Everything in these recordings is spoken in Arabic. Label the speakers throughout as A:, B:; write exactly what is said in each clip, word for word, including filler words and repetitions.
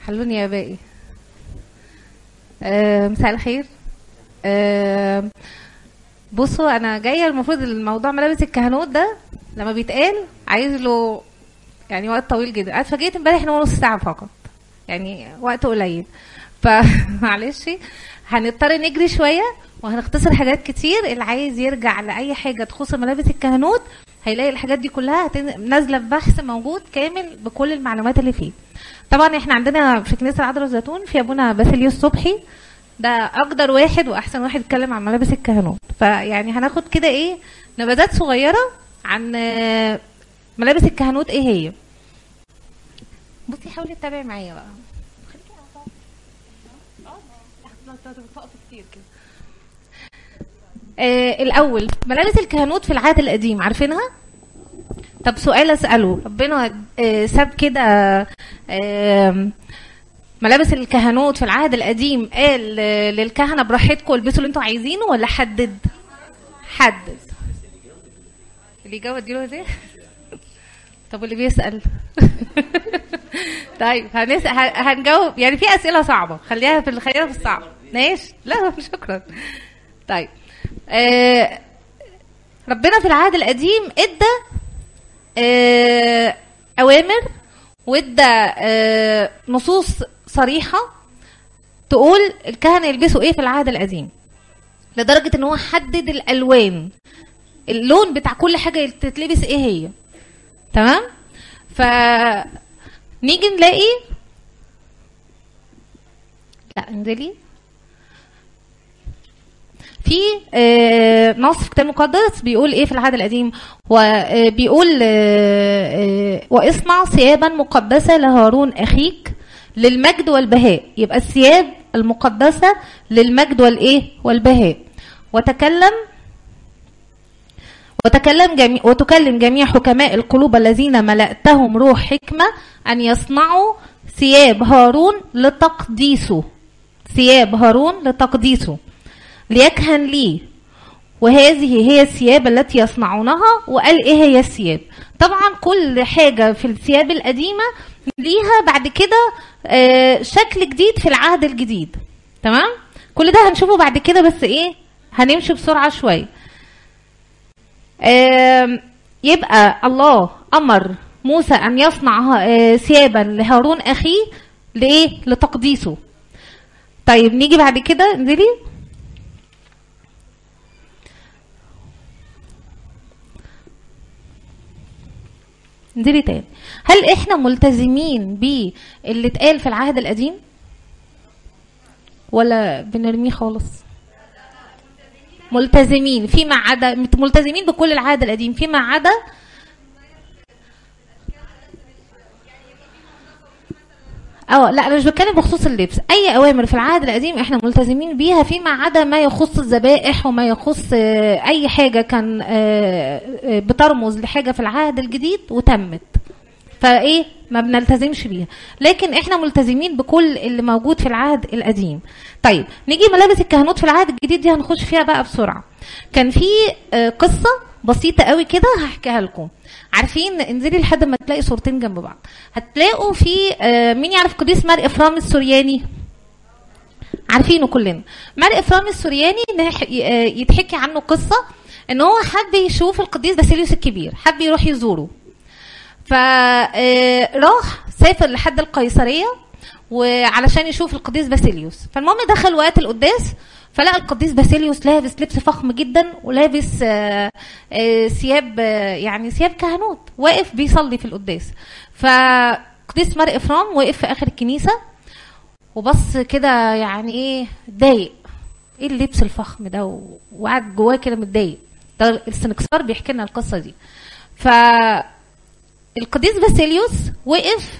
A: حلوني يا باقي. آه مساء الخير. آه بصوا انا جايه، المفروض الموضوع ملابس الكهنوت ده لما بيتقال عايز له يعني وقت طويل جدا. انا اتفاجئت امبارح ان هو نص ساعه فقط، يعني وقت قليل، فمعلش هنضطر نجري شويه وهنختصر حاجات كتير. اللي عايز يرجع لاي حاجه تخص ملابس الكهنوت هيلاقي الحاجات دي كلها نازله في بحث موجود كامل بكل المعلومات اللي فيه. طبعا احنا عندنا في كنيسه العذراء الزيتون في ابونا باسيليوس صبحي، ده اقدر واحد واحسن واحد يتكلم عن ملابس الكهنوت. فيعني هناخد كده ايه نبذات صغيره عن ملابس الكهنوت ايه هي. بصي حاولي تتابعي معايا بقى. آه الاول ملابس الكهنوت في العهد القديم عارفينها؟ طب سؤال اساله، ربنا آه ساب كده آه ملابس الكهنوت في العهد القديم قال آه للكهنه براحتكم البسوا اللي انتوا عايزينه ولا حدد؟ حدد. اللي جاوب اديله ازاي؟ طب واللي بيسال طيب هنسال هنجاوب، يعني في اسئله صعبه خليها في خلينا في الصعب. ماشي لا شكرا. طيب آه ربنا في العهد القديم ادى آه اوامر وادى آه نصوص صريحه تقول الكهنه يلبسوا ايه في العهد القديم، لدرجه ان هو حدد الالوان، اللون بتاع كل حاجه تتلبس ايه هي. تمام؟ ف نيجي نلاقي لا انزلي في آه نص في الكتاب المقدس بيقول ايه في العهد القديم، وبيقول آه آه واصنع ثيابا مقدسه لهارون اخيك للمجد والبهاء. يبقى الثياب المقدسه للمجد والايه والبهاء. وتكلم وتكلم جميع وتكلم جميع حكماء القلوب الذين ملأتهم روح حكمه ان يصنعوا ثياب هارون لتقديسه، ثياب هارون لتقديسه ليكهن لي، وهذه هي الثياب التي يصنعونها. وقال ايه هي الثياب؟ طبعا كل حاجه في الثياب القديمه ليها بعد كده آه شكل جديد في العهد الجديد. تمام؟ كل ده هنشوفه بعد كده، بس ايه هنمشي بسرعه شويه. آه يبقى الله امر موسى ان يصنع آه ثيابا لهارون اخيه لايه؟ لتقديسه. طيب نيجي بعد كده انزلي. انزلي تاني. هل احنا ملتزمين باللي اتقال في العهد القديم ولا بنرميه خالص؟ ملتزمين فيما عدا، ملتزمين بكل العهد القديم فيما عدا اه لا انا مش بتكلم بخصوص اللبس. اي اوامر في العهد القديم احنا ملتزمين بيها فيما عدا ما يخص الذبائح وما يخص اي حاجه كان بترمز لحاجه في العهد الجديد وتمت، فايه ما بنلتزمش بيها. لكن احنا ملتزمين بكل اللي موجود في العهد القديم. طيب نيجي ملابس الكهنوت في العهد الجديد دي هنخش فيها بقى بسرعه. كان في قصه بسيطه قوي كده هحكيها لكم. عارفين انزلي لحد ما تلاقي صورتين جنب بعض هتلاقوا في مين يعرف قديس مار افرام السورياني؟ عارفينه كلنا. مار افرام السورياني يتحكي عنه قصه ان هو حب يشوف القديس باسيليوس الكبير، حب يروح يزوره، فراح سافر لحد القيصريه وعلشان يشوف القديس باسيليوس. فالمهم دخل وقت القداس فلقى القديس باسيليوس لابس لبس فخم جدا ولابس آآ آآ ثياب يعني ثياب كهنوت، واقف بيصلي في القداس. فقديس مار افرام وقف في اخر الكنيسه وبص كده يعني ايه اتضايق، ايه اللبس الفخم ده، وقعد جواه كده متضايق. ده السنكسار بيحكي لنا القصه دي. فالقديس باسيليوس وقف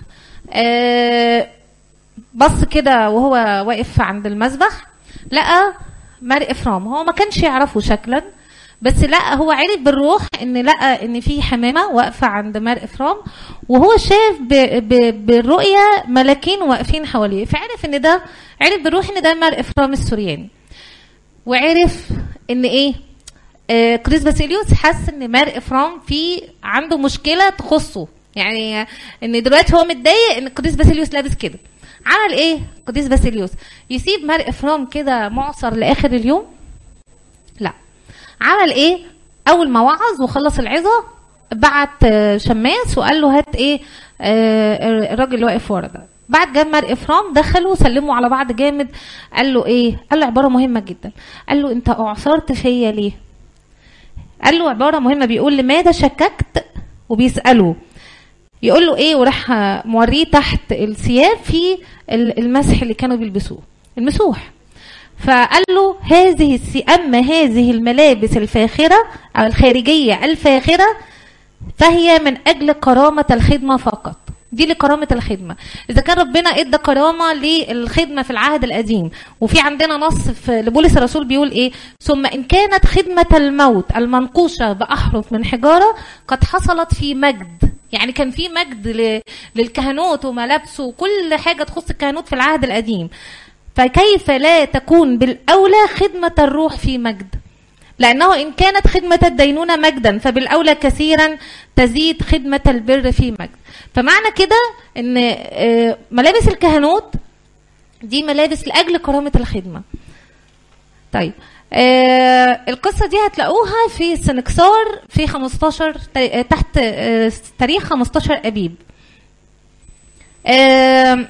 A: بص كده وهو واقف عند المذبح لقى مار افرام. هو ما كانش يعرفه شكلا بس لقى، هو عرف بالروح ان لقى ان في حمامه واقفه عند مار افرام، وهو شاف بالرؤيه ملاكين واقفين حواليه، فعرف ان ده، عرف بالروح ان ده مار افرام السورياني. وعرف ان ايه آه قديس باسيليوس حس ان مار افرام في عنده مشكله تخصه، يعني ان دلوقتي هو متضايق ان القديس باسيليوس لابس كده، عمل ايه قديس باسيليوس؟ يسيب مار افرام كده معصر لاخر اليوم؟ لا. عمل ايه؟ اول ما وعظ وخلص العظه بعت شماس وقال له هات ايه آه الراجل اللي واقف ورا ده. بعد جاب مار افرام دخلوا سلموا على بعض جامد. قال له ايه؟ قال له عباره مهمه جدا. قال له انت اعصرت فيا ليه؟ قال له عباره مهمه، بيقول لماذا شككت؟ وبيساله يقول له ايه؟ وراح موريه تحت الثياب في المسح اللي كانوا بيلبسوه المسوح. فقال له هذه السي اما هذه الملابس الفاخره او الخارجيه الفاخره فهي من اجل كرامه الخدمه فقط. دي لكرامه الخدمه. اذا كان ربنا ادى كرامه للخدمه في العهد القديم، وفي عندنا نص في لبولس الرسول بيقول ايه؟ ثم ان كانت خدمه الموت المنقوشه باحرف من حجاره قد حصلت في مجد. يعني كان في مجد للكهنوت وملابسه وكل حاجه تخص الكهنوت في العهد القديم، فكيف لا تكون بالاولى خدمه الروح في مجد؟ لأنه إن كانت خدمة الدينونة مجدا فبالأولى كثيرا تزيد خدمة البر في مجد. فمعنى كده إن ملابس الكهنوت دي ملابس لأجل كرامة الخدمة. طيب آه القصة دي هتلاقوها في سنكسار في خمستاشر تحت آه تاريخ خمستاشر أبيب. آه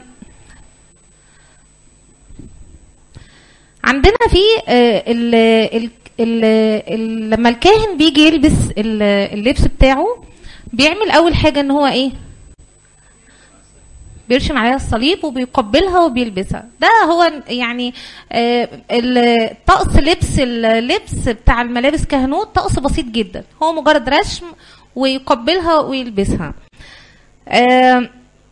A: عندنا في آه ال ال ال ال لما الكاهن بيجي يلبس اللبس بتاعه بيعمل اول حاجه ان هو ايه؟ بيرشم عليها الصليب وبيقبلها وبيلبسها. ده هو يعني آه طقس لبس اللبس بتاع الملابس كهنوت طقس بسيط جدا، هو مجرد رشم ويقبلها ويلبسها. آه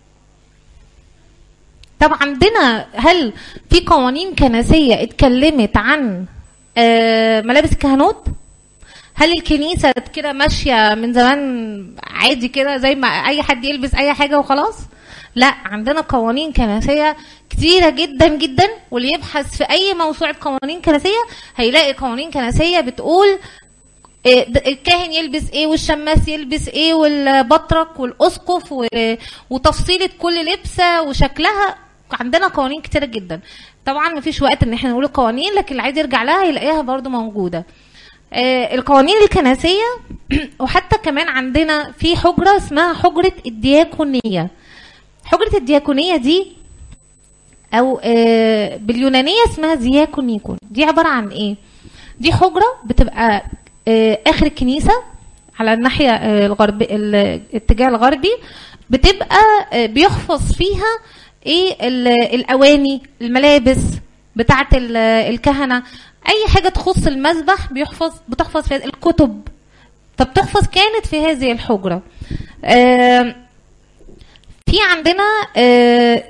A: طب عندنا هل في قوانين كنسيه اتكلمت عن آه ملابس الكهنوت؟ هل الكنيسة كده ماشية من زمان عادي كده زي ما اي حد يلبس اي حاجة وخلاص؟ لا، عندنا قوانين كنسية كتيرة جدا جدا، واللي يبحث في اي موسوعة قوانين كنسية هيلاقي قوانين كنسية بتقول آه الكاهن يلبس ايه والشماس يلبس ايه والبطرك والاسقف وتفصيلة كل لبسة وشكلها. عندنا قوانين كتيرة جدا. طبعا مفيش وقت ان احنا نقول القوانين، لكن اللي عايز يرجع لها يلاقيها برضو موجودة. آه القوانين الكنسية وحتى كمان عندنا في حجرة اسمها حجرة الدياكونية. حجرة الدياكونية دي او آه باليونانية اسمها دياكونيكون. دي عبارة عن ايه؟ دي حجرة بتبقى آه اخر الكنيسة على الناحية آه الغرب الاتجاه الغربي، بتبقى آه بيحفظ فيها ايه الاواني الملابس بتاعه الكهنه، اي حاجه تخص المذبح بيحفظ بتحفظ في الكتب. طب تحفظ كانت في هذه الحجره. آه في عندنا آه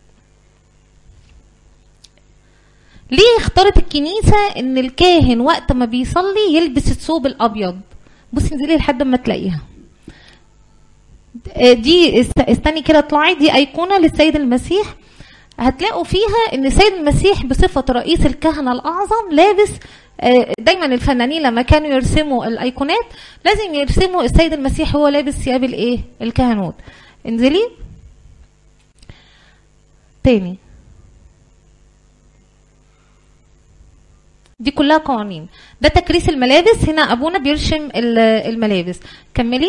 A: ليه اختارت الكنيسه ان الكاهن وقت ما بيصلي يلبس الثوب الابيض؟ بصي انزلي لحد ما تلاقيها. دي استني كده اطلعي، دي ايقونه للسيد المسيح. هتلاقوا فيها ان السيد المسيح بصفه رئيس الكهنه الاعظم لابس. دايما الفنانين لما كانوا يرسموا الايقونات لازم يرسموا السيد المسيح هو لابس ثياب الايه؟ الكهنوت. انزلي تاني. دي كلها قوانين. ده تكريس الملابس. هنا ابونا بيرشم الملابس. كملي.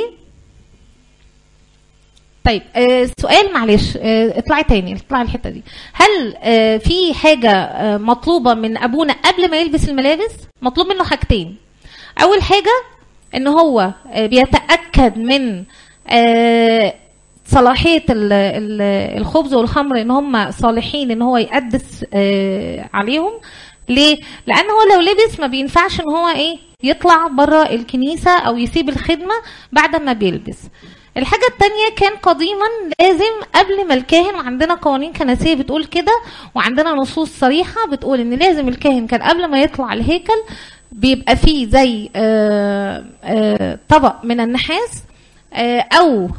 A: طيب آه سؤال معلش، آه اطلعي تاني، اطلعي الحته دي. هل آه في حاجه آه مطلوبه من ابونا قبل ما يلبس الملابس؟ مطلوب منه حاجتين. اول حاجه ان هو آه بيتاكد من آه صلاحيه الخبز والخمر، ان هم صالحين ان هو يقدس آه عليهم. ليه؟ لان هو لو لبس ما بينفعش ان هو ايه يطلع بره الكنيسه او يسيب الخدمه بعد ما بيلبس. الحاجة التانية كان قديما لازم قبل ما الكاهن، وعندنا قوانين كنسية بتقول كده، وعندنا نصوص صريحة بتقول ان لازم الكاهن كان قبل ما يطلع الهيكل بيبقى فيه زي آآ آآ طبق من النحاس او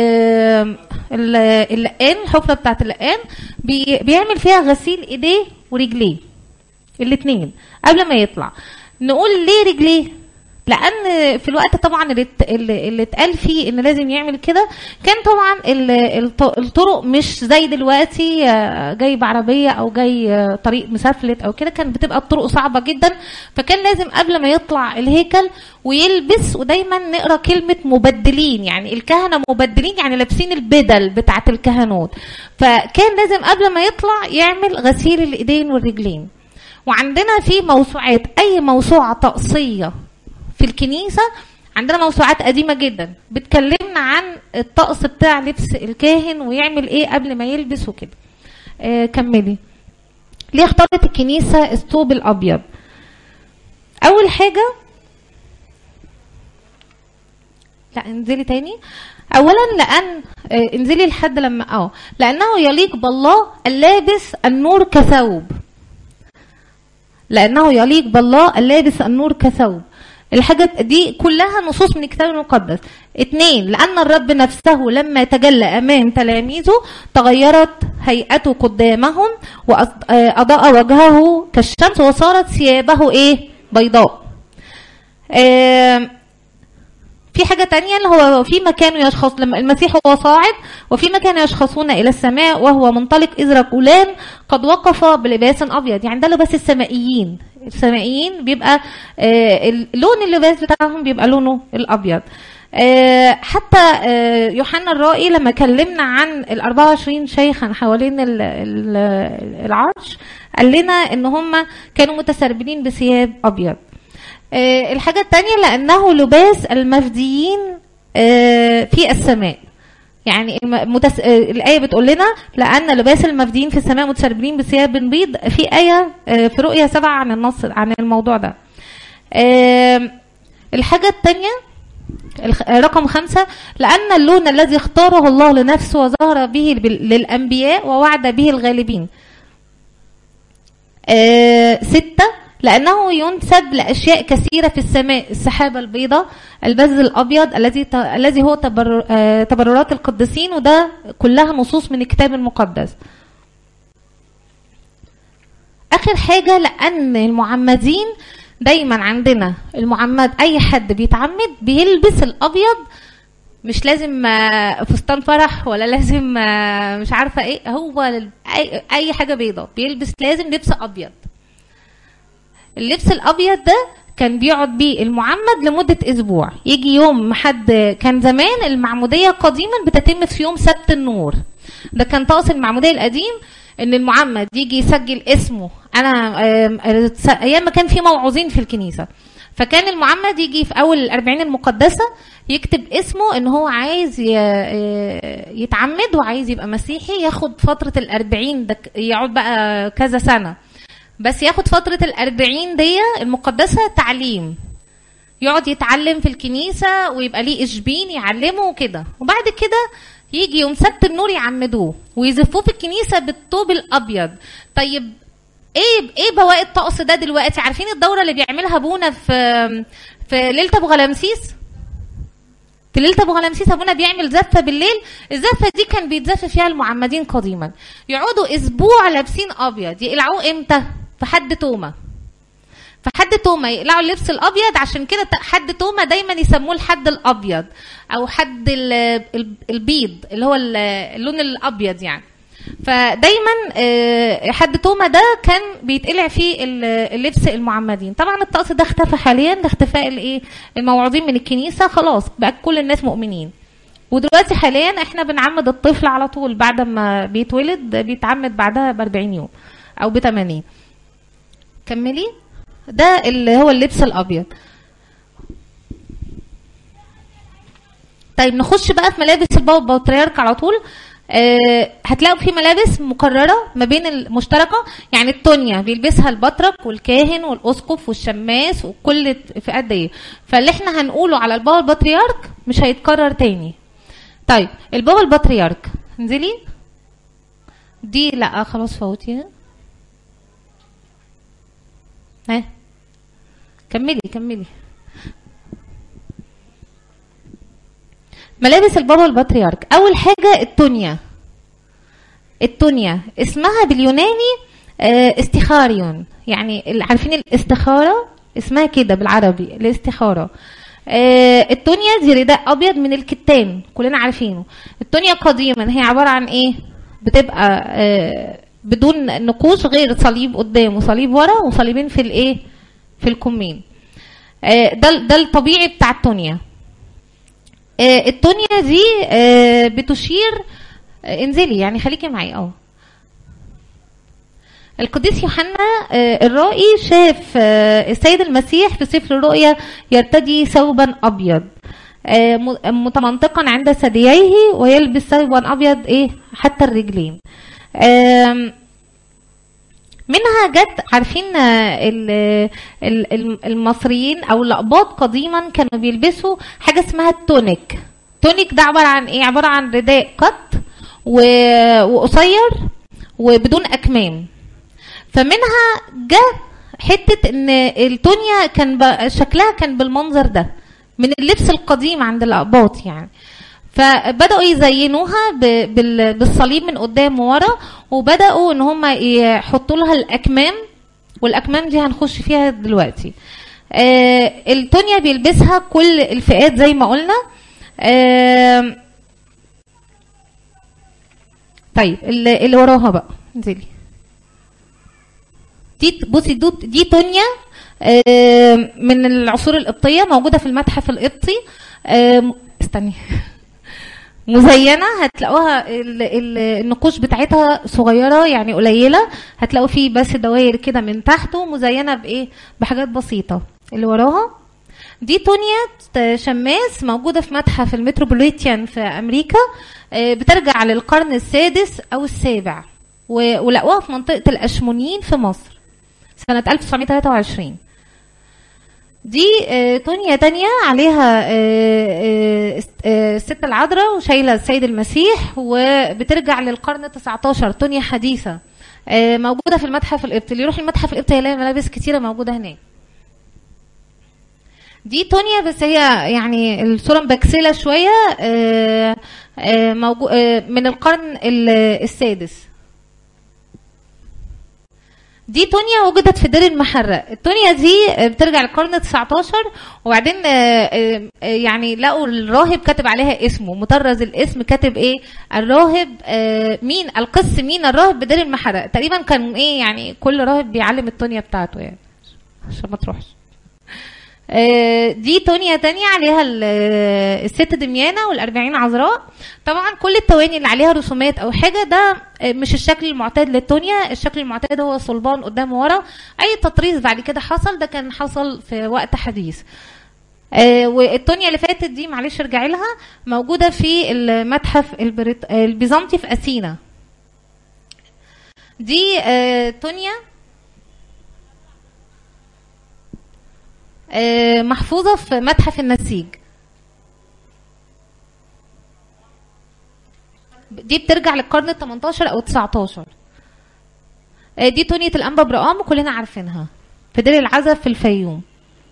A: اللقان، الحفرة بتاعت اللقان بيعمل فيها غسيل ايديه ورجليه الاتنين قبل ما يطلع. نقول ليه رجليه؟ لان في الوقت طبعا اللي اللي اتقال فيه ان لازم يعمل كده كان طبعا الطرق مش زي دلوقتي جاي بعربيه او جاي طريق مسافلت او كده، كانت بتبقى الطرق صعبه جدا. فكان لازم قبل ما يطلع الهيكل ويلبس، ودايما نقرا كلمه مبدلين، يعني الكهنه مبدلين يعني لابسين البدل بتاعه الكهنوت. فكان لازم قبل ما يطلع يعمل غسيل الايدين والرجلين. وعندنا في موسوعات، اي موسوعه طقسيه في الكنيسة عندنا موسوعات قديمة جدا بتكلمنا عن الطقس بتاع لبس الكاهن ويعمل ايه قبل ما يلبس وكده. آه كملي. ليه اختارت الكنيسة الثوب الابيض؟ اول حاجة، لا انزلي تاني. اولا لان آه انزلي لحد لما اه لانه يليق بالله اللابس النور كثوب. لانه يليق بالله اللابس النور كثوب. الحاجة دي كلها نصوص من الكتاب المقدس. اتنين، لأن الرب نفسه لما تجلى أمام تلاميذه تغيرت هيئته قدامهم وأضاء وجهه كالشمس وصارت ثيابه ايه؟ بيضاء. اه في حاجة تانية اللي هو في مكان يشخص لما المسيح هو صاعد، وفي مكان يشخصون إلى السماء وهو منطلق إذ رجلان قد وقف بلباس أبيض. يعني ده لباس السمائيين. السمائيين بيبقى آه لون اللباس بتاعهم بيبقى لونه الأبيض. آه حتى آه يوحنا الرائي لما كلمنا عن ال أربعة وعشرين شيخا حوالين ال ال العرش قال لنا ان هم كانوا متسربلين بثياب أبيض. آه الحاجة التانية لأنه لباس المفديين آه في السماء. يعني المتس... آه الآية بتقول لنا لأن لباس المفديين في السماء متسربلين بثياب بيض. في آية آه في رؤية سبعة عن النص عن الموضوع ده. آه الحاجة التانية رقم خمسة، لأن اللون الذي اختاره الله لنفسه وظهر به للأنبياء ووعد به الغالبين. آه ستة، لأنه ينسب لأشياء كثيرة في السماء، السحابة البيضاء، البز الأبيض الذي الذي هو تبر... تبررات القديسين، وده كلها نصوص من الكتاب المقدس. آخر حاجة، لأن المعمدين دايما عندنا المعمد أي حد بيتعمد بيلبس الأبيض، مش لازم فستان فرح ولا لازم مش عارفة ايه، هو أي, أي حاجة بيضاء بيلبس لازم لبس أبيض. اللبس الابيض ده كان بيقعد بيه المعمد لمده اسبوع. يجي يوم حد كان زمان المعموديه قديما بتتم في يوم سبت النور. ده كان طقس المعموديه القديم ان المعمد يجي يسجل اسمه. انا ايام ما كان في موعظين في الكنيسه، فكان المعمد يجي في اول الاربعين المقدسه يكتب اسمه ان هو عايز يتعمد وعايز يبقى مسيحي، ياخد فتره الاربعين ده يقعد بقى كذا سنه، بس ياخد فترة الأربعين دي المقدسة تعليم، يقعد يتعلم في الكنيسة ويبقى ليه إشبين يعلمه وكده. وبعد كده يجي يوم سبت النور يعمدوه ويزفوه في الكنيسة بالطوب الأبيض. طيب ايه ايه بواقي الطقس ده دلوقتي؟ عارفين الدورة اللي بيعملها ابونا في في ليلة ابو غلامسيس؟ في ليلة ابو غلامسيس ابونا بيعمل زفة بالليل. الزفة دي كان بيتزف فيها المعمدين قديما، يقعدوا اسبوع لابسين ابيض. يقلعوه امتى؟ في حد توما. في حد توما يقلعوا اللبس الابيض، عشان كده حد توما دايما يسموه الحد الابيض او حد البيض اللي هو اللون الابيض يعني. فدايما حد توما ده كان بيتقلع فيه اللبس المعمدين. طبعا الطقس ده اختفى حاليا لاختفاء الايه الموعظين من الكنيسه، خلاص بقى كل الناس مؤمنين. ودلوقتي حاليا احنا بنعمد الطفل على طول بعد ما بيتولد، بيتعمد بعدها ب أربعين يوم او ب ثمانين. كملي. ده اللي هو اللبس الابيض. طيب نخش بقى في ملابس البابا بطريرك على طول. آه هتلاقوا في ملابس مكرره ما بين المشتركه، يعني التونيا بيلبسها البطرك والكاهن والاسقف والشماس وكل فئات دي. فاللي احنا هنقوله على البابا البطريرك مش هيتكرر تاني. طيب البابا البطريرك انزلي دي، لا خلاص فوتيها. ها كملي كملي. ملابس البابا البطريرك، اول حاجه التونيا. التونيا اسمها باليوناني استخاريون، يعني عارفين الاستخاره اسمها كده بالعربي الاستخاره. آه التونيا دي رداء ابيض من الكتان كلنا عارفينه. التونيا قديما هي عباره عن ايه؟ بتبقى آه بدون نقوش غير صليب قدام وصليب ورا وصليبين في الايه؟ في الكمين. آه ده ده الطبيعي بتاع التونيا. آه التونيا دي آه بتشير آه انزلي يعني خليكي معايا. اه القديس يوحنا الرائي شاف السيد المسيح في سفر الرؤيا يرتدي ثوبا ابيض متمنطقا عند ثدييه ويلبس ثوبا ابيض ايه حتى الرجلين. منها جت عارفين المصريين او الاقباط قديما كانوا بيلبسوا حاجه اسمها التونيك. تونيك ده عباره عن ايه؟ عباره عن رداء قط وقصير وبدون اكمام. فمنها جه حته ان التونيا كان شكلها كان بالمنظر ده من اللبس القديم عند الاقباط يعني. فبداوا يزينوها بالصليب من قدام وورا وبداوا ان هم يحطوا لها الاكمام والاكمام دي هنخش فيها دلوقتي. آه التونيا بيلبسها كل الفئات زي ما قلنا. آه طيب اللي وراها بقى انزلي دي بصي دي تونيا من العصور القبطيه موجوده في المتحف القبطي. استني مزينه هتلاقوها النقوش بتاعتها صغيره يعني قليله. هتلاقوا فيه بس دوائر كده من تحته مزينه بايه؟ بحاجات بسيطه. اللي وراها دي تونيا شماس موجوده في متحف المتروبوليتان في امريكا. بترجع للقرن السادس او السابع ولقوها في منطقه الاشمونيين في مصر سنة ألف وتسعمائة وثلاثة وعشرين. دي آه تونيا تانية عليها آه آه الست العذراء وشايلة السيد المسيح وبترجع للقرن التاسع عشر. تونيا حديثة آه موجودة في المتحف القبطي. اللي يروح المتحف القبطي هيلاقي ملابس كتيرة موجودة هناك. دي تونيا بس هي يعني الصورة مبكسلة شوية آه آه موجو آه من القرن السادس. دي تونيا وجدت في دير المحرق. التونيا دي بترجع للقرن التاسع عشر وبعدين يعني لقوا الراهب كاتب عليها اسمه مطرز الاسم كاتب ايه؟ الراهب مين القس مين الراهب بدير المحرق. تقريبا كان ايه يعني كل راهب بيعلم التونيا بتاعته يعني عشان ما تروحش. دي تونيا تانية عليها الست دميانة والأربعين عذراء. طبعا كل التواني اللي عليها رسومات او حاجة ده مش الشكل المعتاد للتونيا. الشكل المعتاد هو صلبان قدام ورا. اي تطريز بعد كده حصل ده كان حصل في وقت حديث. والتونيا اللي فاتت دي معلش ارجعي لها موجودة في المتحف البيزنطي في اثينا. دي تونيا محفوظة في متحف النسيج. دي بترجع للقرن الثامن عشر او التاسع عشر. دي تونية الأنبا برقام كلنا عارفينها في دير العزب في الفيوم.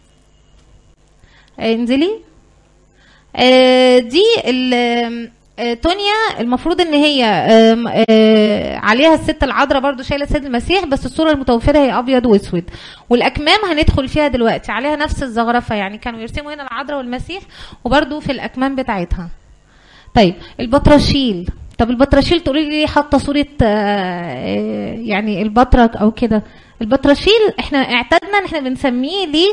A: انزلي. دي تونيا المفروض ان هي عليها الست العذراء برضو شايله السيد المسيح بس الصوره المتوفره هي ابيض واسود. والاكمام هندخل فيها دلوقتي عليها نفس الزخرفه يعني كانوا يرسموا هنا العذراء والمسيح وبرضو في الاكمام بتاعتها. طيب البطرشيل. طب البطرشيل تقولي لي حاطه صوره يعني البطرك او كده. البطرشيل احنا اعتدنا ان احنا بنسميه ليه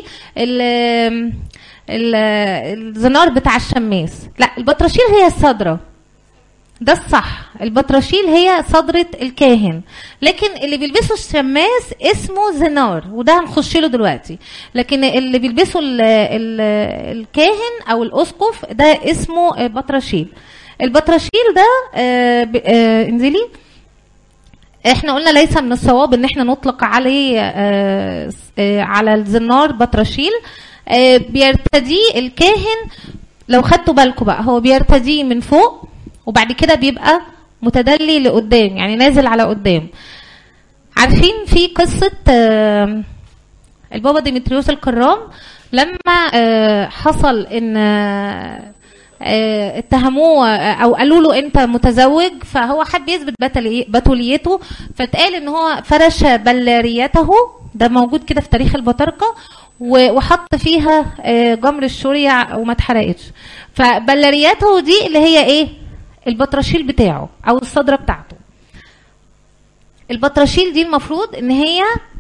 A: الزنار بتاع الشماس. لا البطرشيل هي الصدره ده الصح. البطرشيل هي صدرة الكاهن لكن اللي بيلبسوا الشماس اسمه زنار وده هنخش له دلوقتي. لكن اللي بيلبسوا ال ال الكاهن او الاسقف ده اسمه بطرشيل. البطرشيل ده آه آه انزلي. احنا قلنا ليس من الصواب ان احنا نطلق عليه آه آه على الزنار بطرشيل. آه بيرتديه الكاهن لو خدتوا بالكم بقى هو بيرتديه من فوق وبعد كده بيبقى متدلي لقدام يعني نازل على قدام. عارفين في قصة آه البابا ديمتريوس الكرام لما آه حصل ان آه اتهموه او قالوا له انت متزوج فهو حب يثبت بتوليته فاتقال ان هو فرش بلاريته. ده موجود كده في تاريخ البطاركه وحط فيها جمر الشورية وما اتحرقتش. فبلارياته دي اللي هي ايه؟ البطرشيل بتاعه او الصدرة بتاعته. البطرشيل دي المفروض ان هي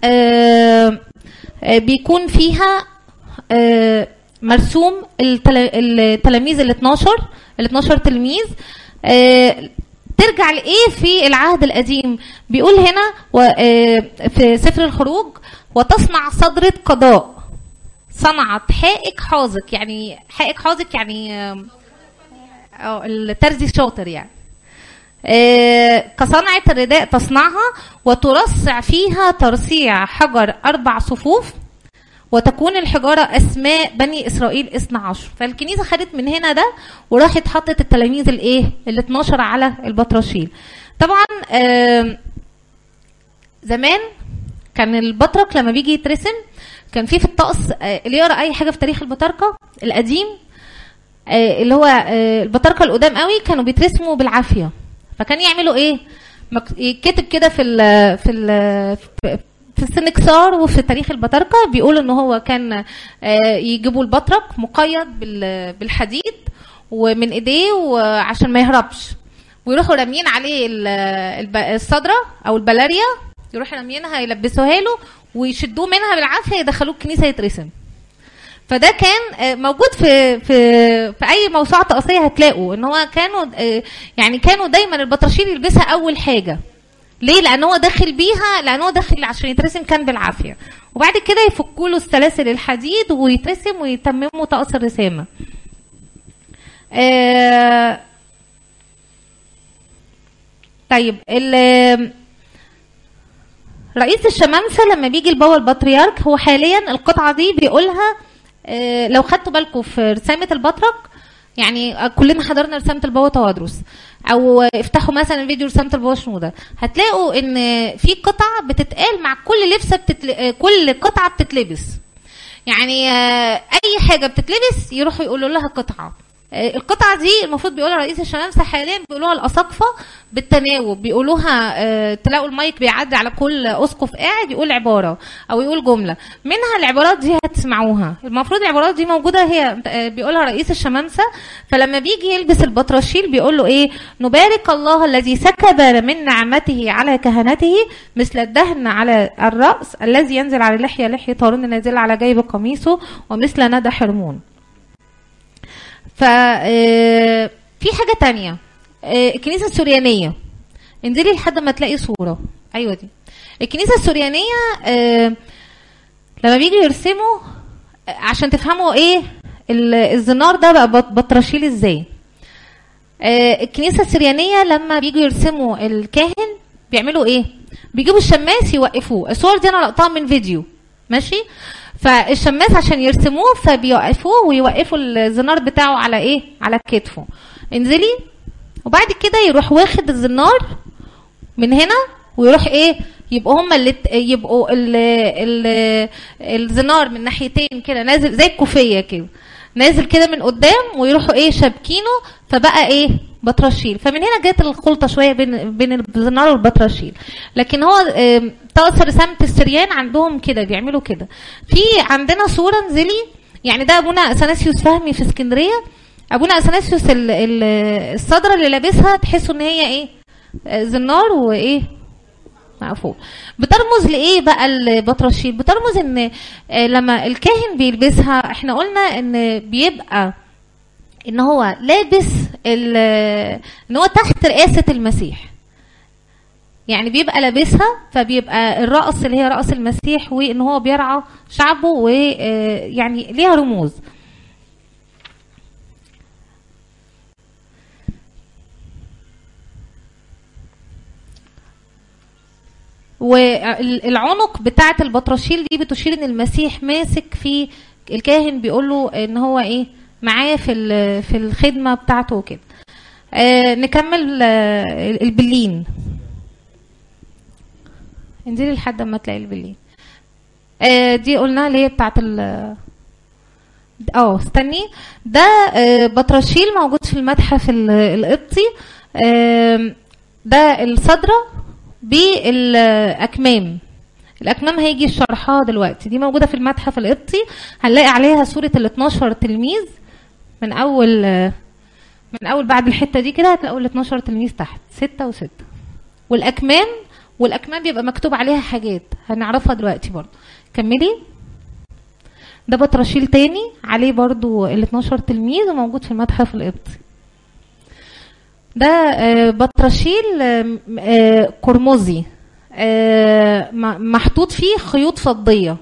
A: بيكون فيها مرسوم التلاميذ ال اتناشر ال اتناشر تلميذ. ترجع لايه في العهد القديم؟ بيقول هنا في سفر الخروج: وتصنع صدرة قضاء صنعت حائك حاذق. يعني حائك حاذق يعني اه الترزي الشاطر يعني. آه كصنعة الرداء تصنعها وترصع فيها ترصيع حجر أربع صفوف وتكون الحجارة أسماء بني إسرائيل اثنا عشر. فالكنيسة خدت من هنا ده وراحت حطت التلاميذ الايه ال اتناشر على البطرشيل. طبعا آه زمان كان البطرك لما بيجي يترسم كان في في الطقس آه اللي يقرأ أي حاجة في تاريخ البطاركة القديم آه اللي هو آه البطاركة القدام قوي كانوا بيترسموا بالعافية. فكان يعملوا ايه؟ يكتب كده في ال في ال في السنكسار وفي تاريخ البطاركة بيقول ان هو كان يجيبوا البطرك مقيد بالحديد ومن ايديه وعشان ما يهربش، ويروحوا راميين عليه الصدرة او البلاريا، يروحوا راميينها يلبسوها له ويشدوه منها بالعافية يدخلوه الكنيسة يترسم. فده كان موجود في في في اي موسوعه طقسيه هتلاقوا ان هو كانوا يعني كانوا دايما البطرشيل يلبسها اول حاجه. ليه؟ لان هو داخل بيها، لان هو داخل عشان يترسم كان بالعافيه، وبعد كده يفكوا له السلاسل الحديد ويترسم ويتمموا طقس الرسامه. آه طيب رئيس الشمامسه لما بيجي البابا البطريرك هو حاليا القطعه دي بيقولها آه لو خدتوا بالكم في رسامه البطرك، يعني كلنا حضرنا رسامه البابا توادرس او افتحوا مثلا فيديو رسامه البابا شنوده، هتلاقوا ان في قطع بتتقال مع كل لبسه بتتل... كل قطعه بتتلبس. يعني آه اي حاجه بتتلبس يروحوا يقولوا لها قطعه. القطعه دي المفروض بيقولها رئيس الشمامسه حاليا، بيقولوها الاساقفه بالتناوب، بيقولوها أه تلاقوا المايك بيعدي على كل اسقف قاعد يقول عباره او يقول جمله منها. العبارات دي هتسمعوها، المفروض العبارات دي موجوده هي بيقولها رئيس الشمامسه. فلما بيجي يلبس البطرشيل بيقول له ايه؟ نبارك الله الذي سكب من نعمته على كهنته مثل الدهن على الراس الذي ينزل على لحيه لحيه هارون النازل على جيب قميصه ومثل ندى حرمون. ففي حاجة تانية، الكنيسة السوريانية، انزلي لحد ما تلاقي صورة. ايوه دي الكنيسة السوريانية. لما بيجي يرسموا عشان تفهموا ايه الزنار ده بقى بطرشيل ازاي. الكنيسة السوريانية لما بيجوا يرسموا الكاهن بيعملوا ايه؟ بيجيبوا الشماس يوقفوه. الصور دي انا لقطتها من فيديو ماشي. فالشماس عشان يرسموه فبيوقفوه ويوقفوا الزنار بتاعه على ايه؟ على كتفه. انزلي، وبعد كده يروح واخد الزنار من هنا ويروح ايه؟ يبقوا هما اللي يبقوا ال ال الزنار من ناحيتين كده نازل زي الكوفيه كده، نازل كده من قدام، ويروحوا ايه؟ شابكينه، فبقى ايه؟ بطرشيل. فمن هنا جت الخلطه شويه بين بين الزنار والبطرشيل. لكن هو طقس رسامه السريان عندهم كده بيعملوا كده. في عندنا صوره انزلي، يعني ده ابونا اثناسيوس فهمي في اسكندريه. ابونا اثناسيوس الصدره اللي لابسها تحسوا ان هي ايه؟ زنار وايه؟ مقفول. بترمز لايه بقى البطرشيل؟ بترمز ان لما الكاهن بيلبسها احنا قلنا ان بيبقى ان هو لابس ان هو تحت رئاسة المسيح، يعني بيبقى لابسها، فبيبقى الرأس اللي هي رأس المسيح، وان هو بيرعى شعبه، ويعني ليها رموز. والعنق بتاعة البطرشيل دي بتشير ان المسيح ماسك في الكاهن، بيقول له ان هو ايه؟ معايا في في الخدمه بتاعته وكده. آه نكمل آه البلين. انزلي لحد ما تلاقي البلين. آه دي قلنا اللي هي بتاعت ال اه استني ده آه بطرشيل موجود في المتحف القبطي. آه ده الصدره بالاكمام. الاكمام هيجي شرحها دلوقتي، دي موجوده في المتحف القبطي، هنلاقي عليها صوره ال اتناشر تلميذ من اول من اول بعد الحته دي كده هتلاقوا ال اتناشر تلميذ تحت ستة وستة. والاكمام والاكمام بيبقى مكتوب عليها حاجات هنعرفها دلوقتي برضو. كملي. ده بطرشيل تاني عليه برضو ال اتناشر تلميذ وموجود في المتحف القبطي. ده بطرشيل قرمزي محطوط فيه خيوط فضيه.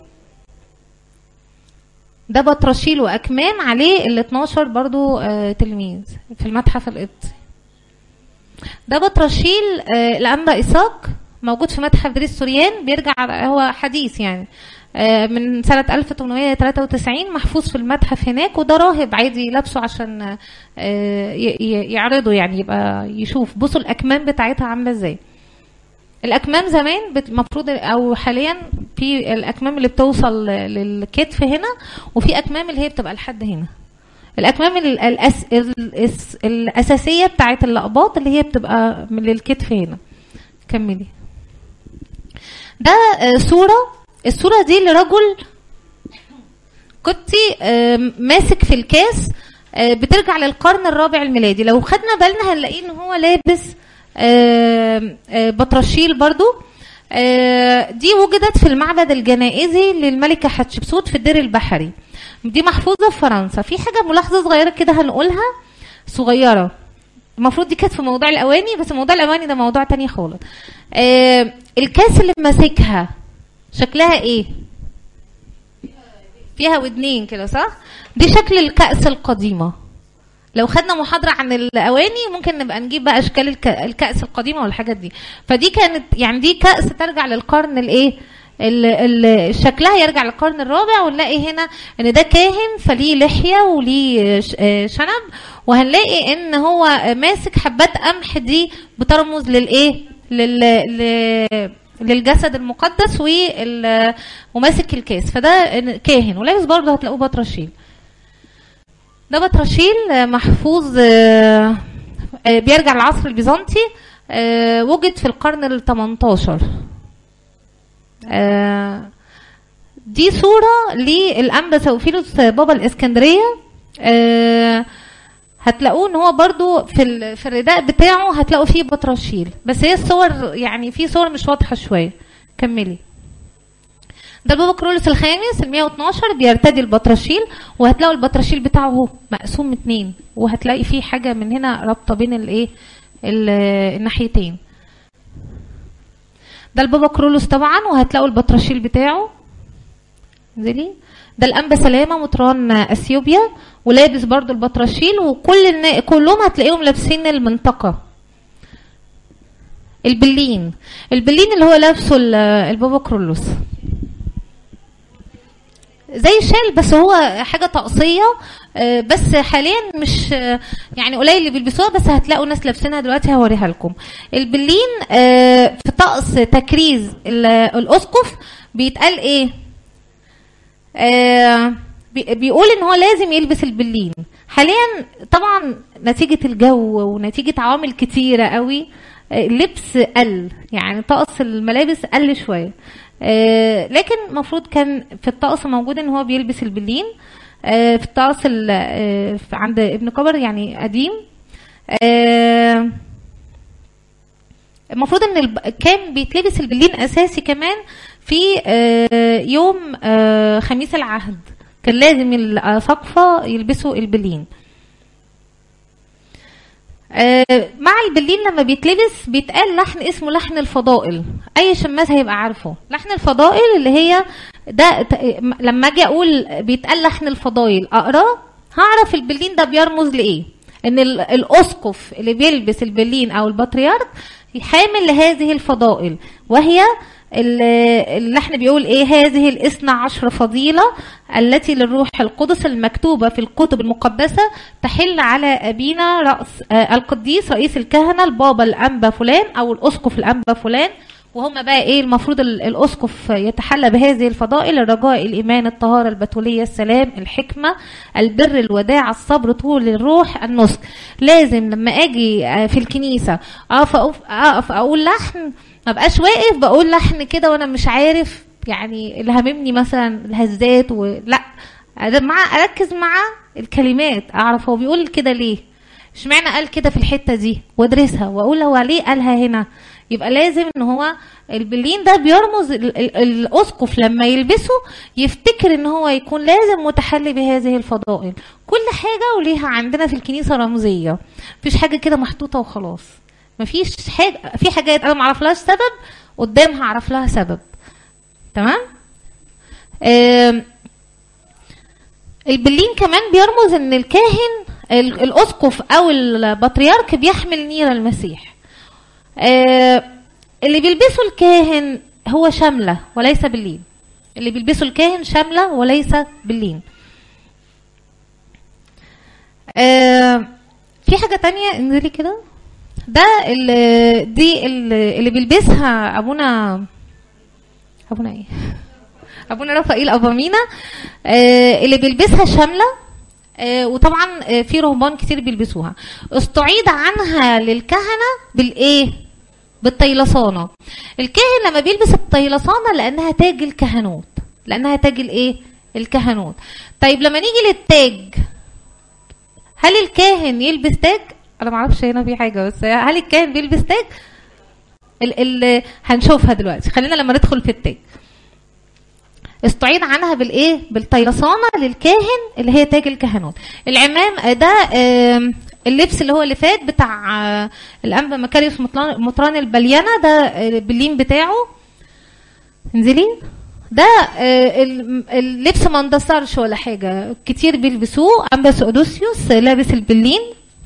A: ده بطرشيل واكمام عليه ال اتناشر برضو تلميذ في المتحف القبطي. ده بطرشيل الانبا اساق موجود في متحف دير السوريان، بيرجع هو حديث يعني من سنة ألف وثمانمائة وثلاثة وتسعين، محفوظ في المتحف هناك. وده راهب عادي لابسه عشان يعرضه يعني يبقى يشوف. بصوا الأكمام بتاعتها عاملة ازاي. الأكمام زمان المفروض أو حاليا في الأكمام اللي بتوصل للكتف هنا، وفي أكمام اللي هي بتبقى لحد هنا. الأكمام الأس... الأساسية بتاعت اللقباط اللي هي بتبقى من الكتف هنا. كملي. ده صورة، الصورة دي لرجل قبطي ماسك في الكاس، بترجع للقرن الرابع الميلادي. لو خدنا بالنا هنلاقيه ان هو لابس بطرشيل برضو. دي وجدت في المعبد الجنائزي للملكة حتشبسوت في الدير البحري، دي محفوظة في فرنسا. في حاجة ملاحظة صغيرة كده هنقولها صغيرة، المفروض دي كانت في موضوع الأواني، بس موضوع الأواني ده موضوع تاني خالص. الكاس اللي ماسكها شكلها ايه؟ فيها ودنين كده صح؟ دي شكل الكأس القديمة. لو خدنا محاضرة عن الأواني ممكن نبقى نجيب بقى أشكال الكأس القديمة والحاجات دي. فدي كانت يعني دي كأس ترجع للقرن الايه؟ شكلها يرجع للقرن الرابع. ونلاقي هنا ان ده كاهن فليه لحية وليه شنب، وهنلاقي ان هو ماسك حبات قمح، دي بترمز للايه؟ لل للجسد المقدس وماسك الكاس. فده كاهن ولابس برضه هتلاقوه بطرشيل. ده بطرشيل محفوظ بيرجع للعصر البيزنطي، وجد في القرن الثمنتاشر. دي صورة للأنبا ثوفيلوس بابا الإسكندرية، هتلاقوه ان هو برضو في في الرداء بتاعه هتلاقوا فيه بطرشيل، بس هي الصور يعني في صور مش واضحه شويه. كملي. ده البابا كرولوس الخامس ال مية واتناشر بيرتدي البطرشيل، وهتلاقوا البطرشيل بتاعه اهو مقسوم اتنين، وهتلاقي فيه حاجه من هنا رابطه بين الايه الناحيتين. ده البابا كرولوس طبعا، وهتلاقوا البطرشيل بتاعه. انزلي. ده الانبا سلامه مطران اثيوبيا، ولابس برضو البطرشيل، وكل النا... كلهم هتلاقيهم لابسين المنطقه. البلين البلين اللي هو لابسه البابا كرولوس زي شال، بس هو حاجه طقسيه، بس حاليا مش يعني قليل اللي بيلبسوها، بس هتلاقوا ناس لابسينها دلوقتي هوريها لكم. البلين في طقس تكريز الاسقف بيتقال ايه؟ آه بيقول ان هو لازم يلبس البلين. حاليا طبعا نتيجة الجو ونتيجة عوامل كتيرة قوي اللبس قل، يعني طقس الملابس قل شوية، آه لكن المفروض كان في الطقس موجود ان هو بيلبس البلين. آه في الطقس آه عند ابن كبر يعني قديم، آه المفروض ان الب... كان بيتلبس البلين اساسي كمان في يوم خميس العهد، كان لازم الأساقفة يلبسوا البلين. مع البلين لما بيتلبس بيتقال لحن اسمه لحن الفضائل، اي شماس هيبقى عارفه. لحن الفضائل اللي هي ده لما اجي اقول بيتقال لحن الفضائل اقراه هعرف البلين ده بيرمز لايه. ان الاسقف اللي بيلبس البلين او البطريرك حامل لهذه الفضائل، وهي اللي احنا بيقول ايه؟ هذه الاثنى عشر فضيلة التي للروح القدس المكتوبة في الكتب المقدسة تحل على أبينا رأس آه القديس رئيس الكهنة البابا الأنبا فلان أو الأسقف الأنبا فلان. وهم بقى ايه المفروض الأسقف يتحلى بهذه الفضائل: الرجاء، الإيمان، الطهارة، البتولية، السلام، الحكمة، البر، الوداع، الصبر، طول الروح، النصح. لازم لما اجي في الكنيسة اقف اقف اقول لحن ما بقاش واقف بقول لحن كده وانا مش عارف يعني اللي هاممني مثلا الهزات ولا مع اركز مع الكلمات، اعرف هو بيقول كده ليه، اشمعنى قال كده في الحته دي، وادرسها واقول هو ليه قالها هنا. يبقى لازم ان هو البلين ده بيرمز الاسقف لما يلبسه يفتكر ان هو يكون لازم متحلي بهذه الفضائل. كل حاجه وليها عندنا في الكنيسه رمزيه، مفيش حاجه كده محطوطه وخلاص. مفيش حاجه، في حاجات انا ما اعرفلهاش سبب قدام هعرف لها سبب. تمام. البلين كمان بيرمز ان الكاهن الاسقف او البطريرك بيحمل نير المسيح. اللي بيلبسه الكاهن هو شمله وليس بلين، اللي بيلبسه الكاهن شمله وليس بلين. في حاجه تانية انزلي كده، ده اللي دي اللي بيلبسها ابونا ابونا ايه ابونا رفائيل ابامينا، آه اللي بيلبسها شامله، آه وطبعا آه في رهبان كتير بيلبسوها. استعيد عنها للكهنه بالايه؟ بالطيلسانه. الكاهن لما بيلبس الطيلسانه لانها تاج الكهنوت، لانها تاج الايه؟ الكهنوت. طيب لما نيجي للتاج، هل الكاهن يلبس تاج؟ انا ما اعرفش هنا في حاجه، بس هل الكاهن بيلبس تاج؟ ال ال هنشوفها دلوقتي، خلينا لما ندخل في التاج. استعيد عنها بالايه؟ بالطيلسانه للكاهن اللي هي تاج الكهنوت. العمام ده اللبس اللي هو اللي فات بتاع الانبا مكاريوس مطران البليانه، ده البلين بتاعه. انزلي. ده اللبس ما اندثرش ولا حاجه، كتير بيلبسوه. انبا سودوسيوس لابس البلين،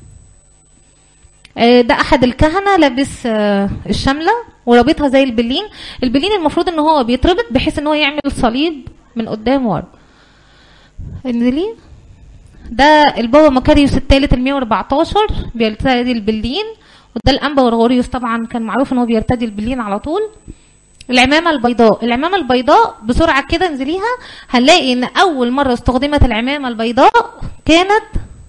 A: ده احد الكهنه لابس الشمله ورابطها زي البلين. البلين المفروض ان هو بيتربط بحيث ان هو يعمل صليب من قدام ورا. انزلي. ده البابا مكاريوس الثالث ال مية واربعتاشر بيرتدي البلين، وده الانبا غرغوريوس طبعا كان معروف ان هو بيرتدي البلين على طول. العمامه البيضاء، العمامه البيضاء بسرعه كده انزليها، هنلاقي ان اول مره استخدمت العمامه البيضاء كانت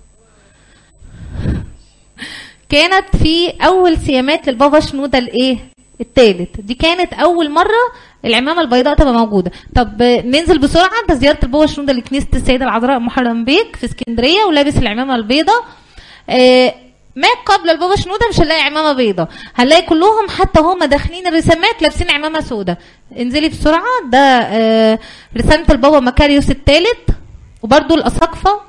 A: كانت في اول سيامات للبابا شنوده الايه؟ الثالث. دي كانت اول مره العمامه البيضاء تبقى موجوده. طب ننزل بسرعه، ده زياره البابا شنوده لكنيسه السيده العذراء محرم بيك في اسكندريه ولابس العمامه البيضاء. آه ما قبل البابا شنوده مش هنلاقي عمامه بيضاء، هنلاقي كلهم حتى هم داخلين الرسامات لابسين عمامه سوداء. انزلي بسرعه. ده آه رسامه البابا مكاريوس الثالث، وبرده الاساقفه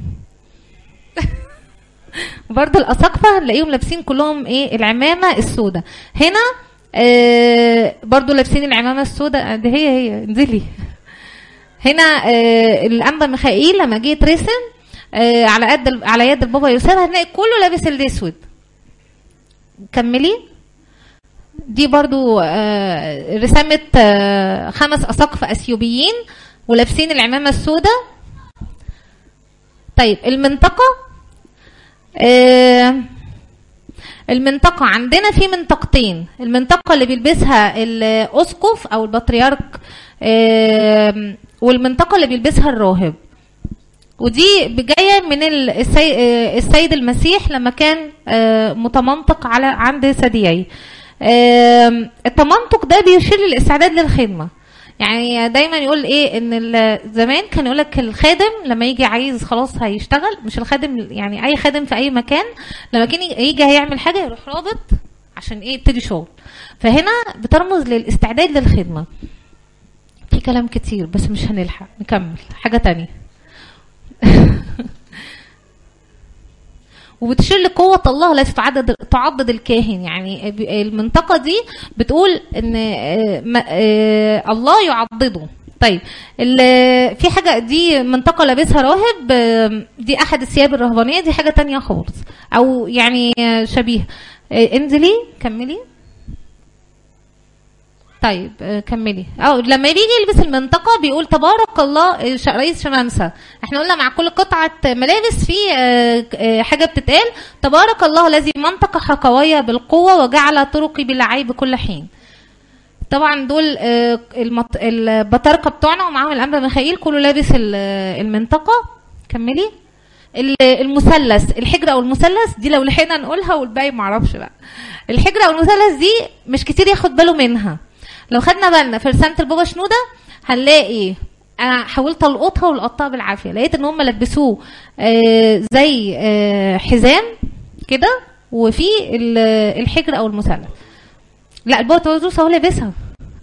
A: برضه الاساقفه هنلاقيهم لابسين كلهم ايه؟ العمامه السوداء. هنا آه برضه لابسين العمامه السوداء، دي هي هي. انزلي. هنا آه الانبا ميخائيل لما جه يترسم آه على قد على يد البابا يوسف هنلاقي كله لابس الاسود. كملي. دي برضه آه رسامه آه خمس اساقفه اثيوبيين ولابسين العمامه السوداء. طيب المنطقه، آه المنطقة عندنا في منطقتين، المنطقة اللي بيلبسها الأسقف أو البطريرك، آه والمنطقة اللي بيلبسها الراهب. ودي جاية من السيد المسيح لما كان آه متمنطق على عند ثدييه. آه التمنطق ده بيشير للاستعداد للخدمة. يعني دايما يقول ايه؟ ان زمان كان يقول لك الخادم لما يجي عايز خلاص هيشتغل، مش الخادم يعني اي خادم في اي مكان، لما كان يجي هيعمل حاجه يروح رابط عشان ايه؟ يبتدي شغل. فهنا بترمز للاستعداد للخدمه. في كلام كتير بس مش هنلحق نكمل حاجه تانية. وبتشير لقوة الله التي تعضد تعضد الكاهن. يعني المنطقة دي بتقول ان الله يعضده. طيب في حاجة، دي منطقة لابسها راهب، دي احد الثياب الرهبانية، دي حاجة تانية خالص او يعني شبيه. انزلي كملي. طيب كملي. او لما يجي يلبس المنطقه بيقول تبارك الله رئيس شمامسه. احنا قلنا مع كل قطعه ملابس في حاجه بتتقال، تبارك الله الذي منطق حقويه بالقوه وجعل طرقي بلا عيب كل حين. طبعا دول البطاركه بتوعنا ومعاهم الانبا ميخائيل كله لابس المنطقه. كملي. المثلث، الحجره او المثلث دي لو لحقنا نقولها والباقي معرفش بقى. الحجره او المثلث دي مش كتير ياخد باله منها، لو خدنا بالنا في رسالة البابا شنودة هنلاقي انا حاولت القطها والقطها بالعافيه، لقيت ان هم لبسوه آه زي آه حزام كده وفي الحجر او المثلث. لا البابا توادرس هو لابسها.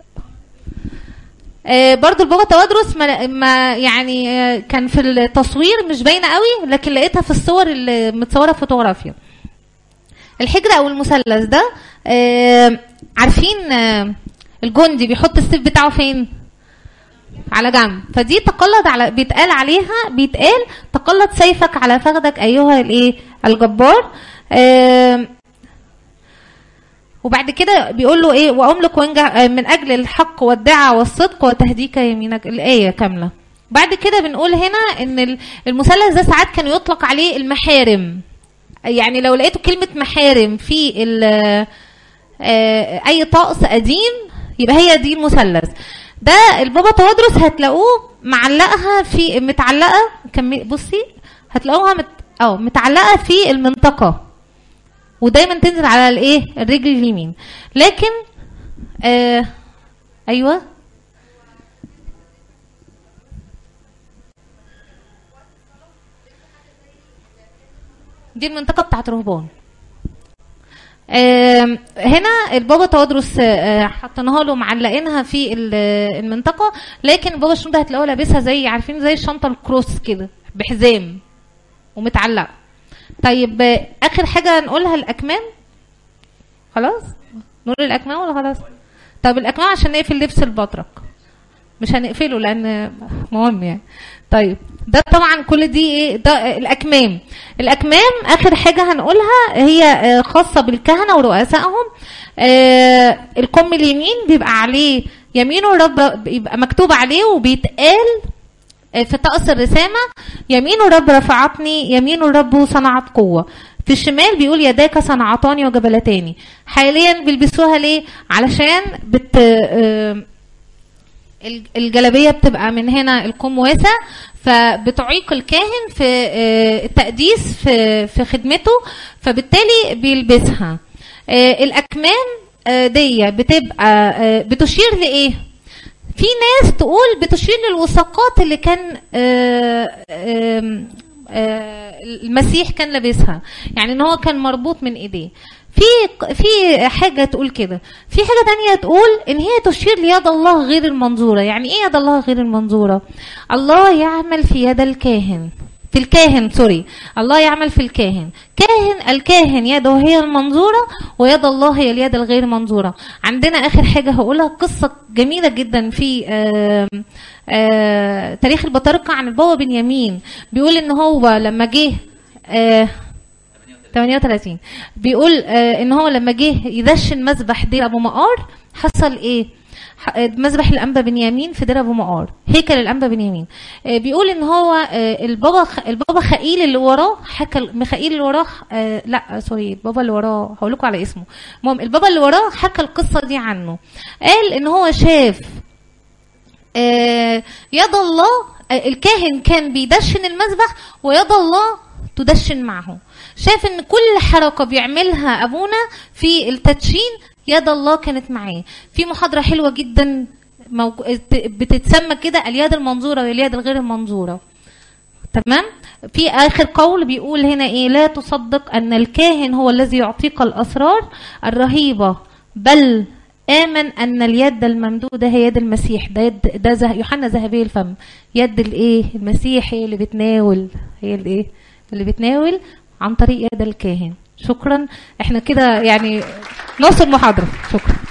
A: آه برضو البابا توادرس ما, ما يعني آه كان في التصوير مش باينه قوي، لكن لقيتها في الصور اللي متصوره فوتوغرافيا. الحجر او المثلث ده آه عارفين آه الجندي بيحط السيف بتاعه فين؟ على جنب. فدي تقلد على بيتقال عليها بيتقال تقلد سيفك على فخذك ايها الايه الجبار. آه وبعد كده بيقول له ايه واملك من اجل الحق والدعاء والصدق وتهديك يمينك، الايه كامله. بعد كده بنقول هنا ان المثلث ده ساعات كان يطلق عليه المحارم، يعني لو لقيتوا كلمه محارم في آه اي طقس قديم يبقى هي دي المثلث ده. البابا توادرس هتلاقوه معلقها في متعلقه كم بصي هتلاقوها مت... اه متعلقه في المنطقه، ودايما تنزل على الايه الرجل اليمين. لكن آه ايوه دي المنطقه بتاعت رهبان. آه هنا البابا توادرس آه حطيناها له معلقينها في المنطقه، لكن البابا شنودة هتلاقوه لابسها زي عارفين زي الشنطه الكروس كده بحزام ومتعلقه. طيب آه اخر حاجه نقولها الاكمام. خلاص نقول الاكمام ولا خلاص؟ طب الاكمام عشان نقفل لبس البطرك، مش هنقفله لان مهم يعني. طيب ده طبعا كل دي ايه ده الاكمام. الاكمام اخر حاجه هنقولها هي خاصه بالكهنه ورؤسائهم. آه الكم اليمين بيبقى عليه يمينه الرب، بيبقى مكتوب عليه وبيتقال في طقس الرسامه يمين الرب رفعتني يمين الرب صنعت قوه. في الشمال بيقول يداك صنعتاني وجبلتاني. حاليا بيلبسوها ليه؟ علشان بت آه الجلابيه بتبقى من هنا الكم واسع، فبتعيق الكاهن في التقديس في في خدمته، فبالتالي بيلبسها. الاكمام دي بتبقى بتشير لايه؟ في ناس تقول بتشير للوثاقات اللي كان المسيح كان لابسها، يعني ان هو كان مربوط من ايديه. في في حاجه تقول كده، في حاجه تانية تقول ان هي تشير ليد الله غير المنظوره. يعني ايه يد الله غير المنظوره؟ الله يعمل في يد الكاهن في الكاهن سوري الله يعمل في الكاهن. كاهن الكاهن يده هي المنظوره ويد الله هي اليد الغير منظوره. عندنا اخر حاجه هقولها قصه جميله جدا في آآ آآ تاريخ البطاركه عن البابا بنيامين. بيقول ان هو لما جه ثمانية وثلاثين بيقول آه ان هو لما جه يدشن مذبح دير ابو مقار حصل ايه؟ مذبح الانبا بنيامين في دير ابو مقار، هيكل الانبا بنيامين. آه بيقول ان هو آه البابا خ... البابا خائيل اللي وراه حكى ميخائيل اللي وراه آه لا سوري البابا اللي وراه هقول لكم على اسمه. المهم البابا اللي وراه حكى القصه دي عنه. قال ان هو شاف آه يد الله آه الكاهن كان بيدشن المذبح ويد الله تدشن معه. شاف ان كل حركه بيعملها ابونا في التدشين يد الله كانت معاه. في محاضره حلوه جدا موج... بتتسمى كده اليد المنظوره واليد الغير المنظوره. تمام. في اخر قول بيقول هنا ايه؟ لا تصدق ان الكاهن هو الذي يعطيك الاسرار الرهيبه، بل امن ان اليد الممدوده هي يد المسيح. ده يد ده زه... يوحنا ذهبي الفم. يد الايه؟ المسيح هي اللي بتناول، هي الايه اللي بتناول عن طريق يد الكاهن. شكرا. احنا كده يعني نص المحاضرة. شكرا.